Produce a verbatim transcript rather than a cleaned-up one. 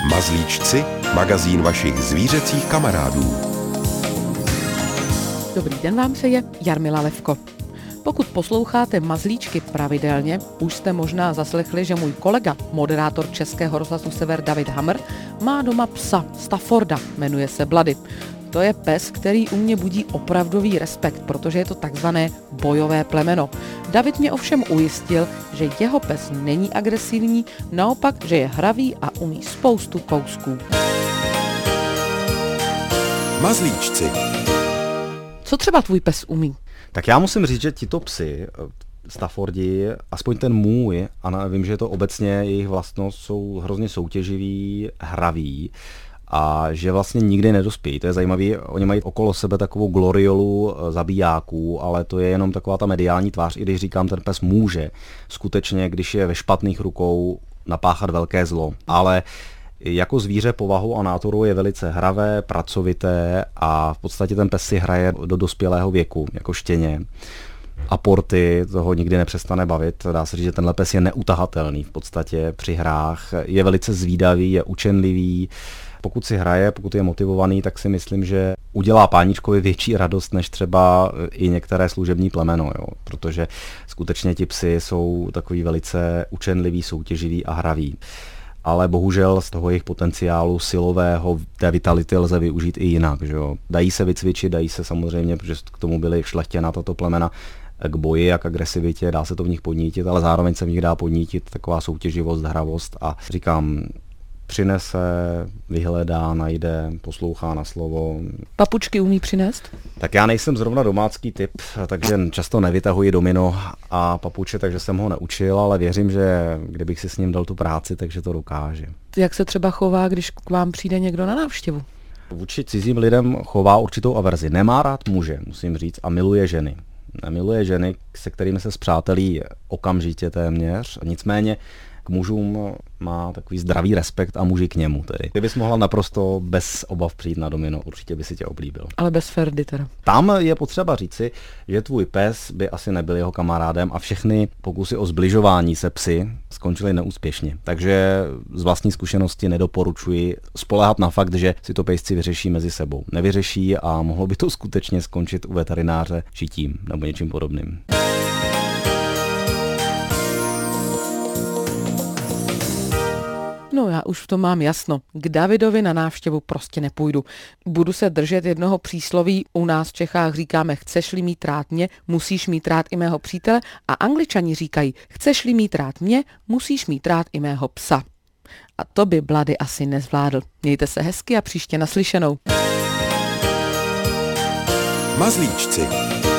Mazlíčci, magazín vašich zvířecích kamarádů. Dobrý den vám přeje Jarmila Levko. Pokud posloucháte Mazlíčky pravidelně, už jste možná zaslechli, že můj kolega, moderátor Českého rozhlasu Sever David Hamr, má doma psa Stafforda, jmenuje se Bloody. To je pes, který u mě budí opravdový respekt, protože je to takzvané bojové plemeno. David mě ovšem ujistil, že jeho pes není agresivní, naopak, že je hravý a umí spoustu kousků. Mazlíčci. Co třeba tvůj pes umí? Tak já musím říct, že tito psi, Staffordi, aspoň ten můj, a vím, že je to obecně jejich vlastnost, jsou hrozně soutěživí, hraví a že vlastně nikdy nedospějí. To je zajímavé, oni mají okolo sebe takovou gloriolu zabijáků, ale to je jenom taková ta mediální tvář, i když říkám, ten pes může skutečně, když je ve špatných rukou, napáchat velké zlo. Ale jako zvíře povahou a nátorou je velice hravé, pracovité a v podstatě ten pes si hraje do dospělého věku, jako štěně. A porty toho nikdy nepřestane bavit. Dá se říct, že tenhle pes je neutahatelný v podstatě při hrách. Je velice zvídavý, je učenlivý. Pokud si hraje, pokud je motivovaný, tak si myslím, že udělá páničkovi větší radost než třeba i některé služební plemeno, jo? Protože skutečně ti psi jsou takový velice učenliví, soutěživí a hraví. Ale bohužel z toho jejich potenciálu silového, té vitality lze využít i jinak. Že jo? Dají se vycvičit, dají se samozřejmě, protože k tomu byly šlechtěna tato plemena, k boji a k agresivitě, dá se to v nich podnítit, ale zároveň se v nich dá podnítit taková soutěživost, hravost a říkám, přinese, vyhledá, najde, poslouchá na slovo. Papučky umí přinést? Tak já nejsem zrovna domácký typ, takže často nevytahuji domino a papuče, takže jsem ho neučil, ale věřím, že kdybych si s ním dal tu práci, takže to dokáže. Jak se třeba chová, když k vám přijde někdo na návštěvu? Vůči cizím lidem chová určitou averzi. Nemá rád muže, musím říct, a miluje ženy. Miluje ženy, se kterými se spřátelí okamžitě téměř, nicméně k mužům má takový zdravý respekt a muži k němu tedy. Kdybys mohla naprosto bez obav přijít na domino, určitě by si tě oblíbil. Ale bez Ferdy teda. Tam je potřeba říci, že tvůj pes by asi nebyl jeho kamarádem a všechny pokusy o zbližování se psy skončily neúspěšně. Takže z vlastní zkušenosti nedoporučuji spoléhat na fakt, že si to pejsci vyřeší mezi sebou. Nevyřeší a mohlo by to skutečně skončit u veterináře šitím nebo něčím podobným. No já už v tom mám jasno. K Davidovi na návštěvu prostě nepůjdu. Budu se držet jednoho přísloví, u nás v Čechách říkáme, chceš-li mít rád mě, musíš mít rád i mého přítele a Angličani říkají, chceš-li mít rád mě, musíš mít rád i mého psa. A to by Bloody asi nezvládl. Mějte se hezky a příště naslyšenou. Mazlíčci.